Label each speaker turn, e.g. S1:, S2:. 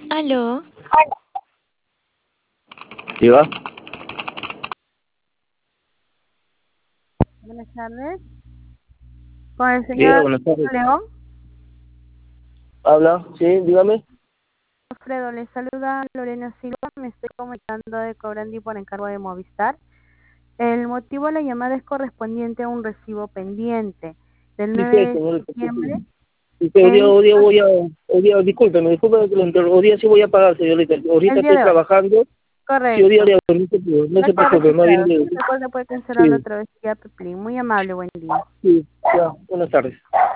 S1: Aló,
S2: Diga,
S3: Buenas tardes. Con el
S2: diga,
S3: señor
S2: buenas tardes.
S3: León.
S2: Habla, sí, dígame.
S3: Alfredo, le saluda Lorena Silva. Me estoy comunicando de Cobrandi por encargo de Movistar. El motivo de la llamada es correspondiente a un recibo pendiente del
S2: Sí,
S3: 9
S2: sí,
S3: de
S2: señorita. Sí,
S3: septiembre.
S2: sí. Dice, hoy día voy a, discúlpeme que lo interrumpa. Hoy día sí voy a pagar, señorita.
S3: El
S2: Ahorita
S3: día
S2: estoy
S3: de hoy.
S2: trabajando. Sí, hoy día
S3: Correcto.
S2: le hago, no
S3: Ya
S2: se
S3: está
S2: preocupe, más bien,
S3: registrado. Si se puede cancelarlo a
S2: sí,
S3: través de Yapeplin. Muy amable, buen día.
S2: sí, ya, buenas tardes.